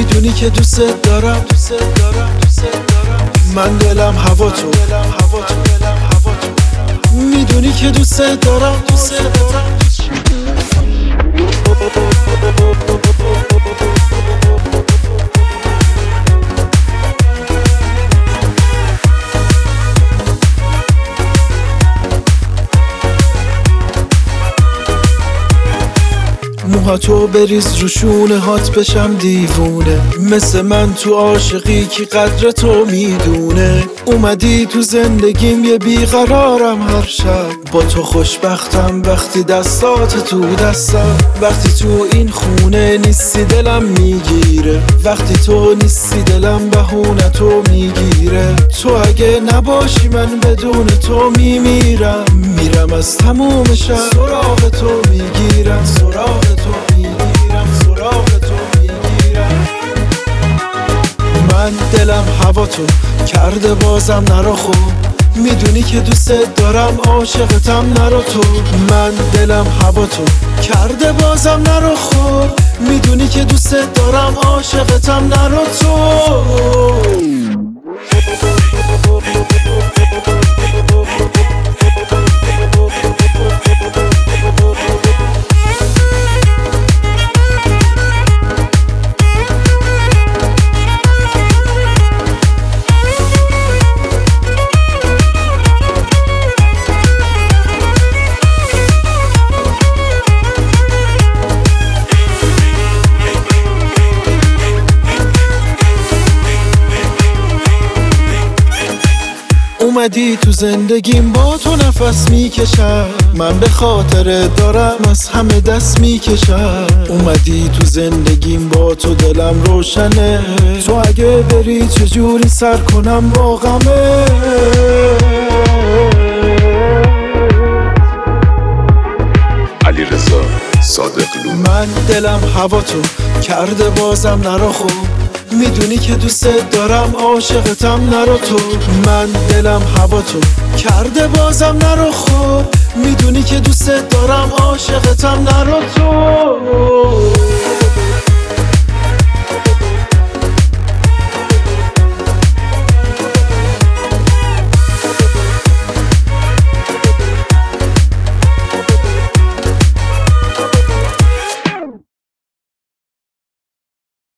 میدونی که دوست دارم من دلم هوا تو میدونی که دوست دارم موهاتو بریز رو شونه هات بشم دیوونه مثل من تو عاشقی که قدر تو میدونه اومدی تو زندگیم یه بیقرارم هر شب با تو خوشبختم وقتی دستات تو دستم وقتی تو این خونه نیستی دلم میگیره وقتی تو نیستی دلم بهونه تو میگیره تو اگه نباشی من بدون تو میمیرم میرم از تموم شب سراغ تو میگیرم سراغ تو میگیرم من دلم هوا تو کرده بازم نرو خوب میدونی که دوست دارم عاشقتم نرو تو من دلم هوا تو کرده بازم نرو خوب میدونی که دوست دارم عاشقتم نرو تو اومدی تو زندگیم با تو نفس میکشم من به خاطر دارم از همه دست میکشم اومدی تو زندگیم با تو دلم روشنه تو اگه بری چجوری سر کنم با غمه علیرضا صادقلو من دلم هوا تو کرده بازم نرو خوب میدونی که دوست دارم عاشقتم نرو تو من دلم هوا تو کرده بازم نرو خوب میدونی که دوست دارم عاشقتم نرو تو